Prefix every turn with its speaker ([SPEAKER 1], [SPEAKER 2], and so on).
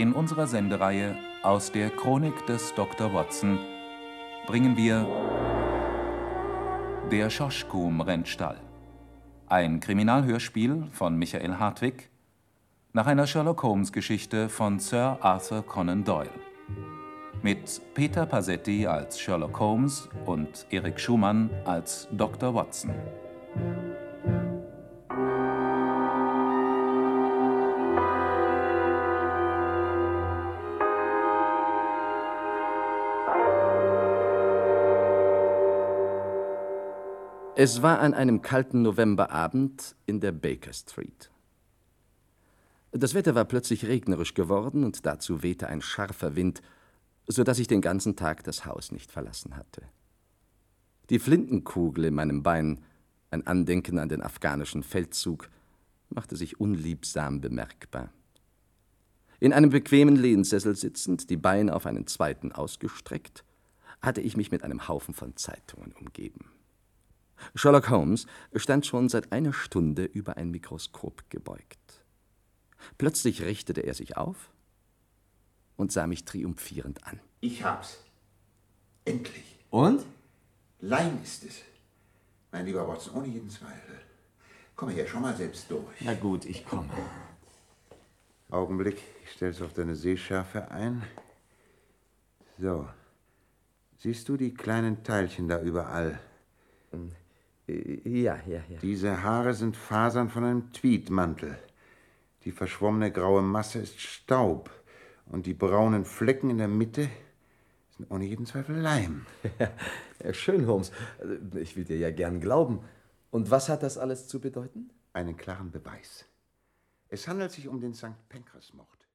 [SPEAKER 1] In unserer Sendereihe Aus der Chronik des Dr. Watson bringen wir Der Schoschkum-Rennstall, ein Kriminalhörspiel von Michael Hartwig nach einer Sherlock-Holmes-Geschichte von Sir Arthur Conan Doyle. Mit Peter Pasetti als Sherlock Holmes und Erik Schumann als Dr. Watson.
[SPEAKER 2] Es war an einem kalten Novemberabend in der Baker Street. Das Wetter war plötzlich regnerisch geworden und dazu wehte ein scharfer Wind, so dass ich den ganzen Tag das Haus nicht verlassen hatte. Die Flintenkugel in meinem Bein, ein Andenken an den afghanischen Feldzug, machte sich unliebsam bemerkbar. In einem bequemen Lehnsessel sitzend, die Beine auf einen zweiten ausgestreckt, hatte ich mich mit einem Haufen von Zeitungen umgeben. Sherlock Holmes stand schon seit einer Stunde über ein Mikroskop gebeugt. Plötzlich richtete er sich auf und sah mich triumphierend an.
[SPEAKER 3] Ich hab's. Endlich.
[SPEAKER 4] Und?
[SPEAKER 3] Leim ist es. Mein lieber Watson, ohne jeden Zweifel. Komm her, schau mal selbst durch.
[SPEAKER 4] Na gut, ich komme.
[SPEAKER 3] Augenblick, ich stell's auf deine Sehschärfe ein. So. Siehst du die kleinen Teilchen da überall?
[SPEAKER 2] Ja.
[SPEAKER 3] Diese Haare sind Fasern von einem Tweedmantel. Die verschwommene graue Masse ist Staub. Und die braunen Flecken in der Mitte sind ohne jeden Zweifel Leim.
[SPEAKER 2] Ja, schön, Holmes. Ich will dir ja gern glauben. Und was hat das alles zu bedeuten?
[SPEAKER 3] Einen klaren Beweis. Es handelt sich um den St. Pancras-Mord.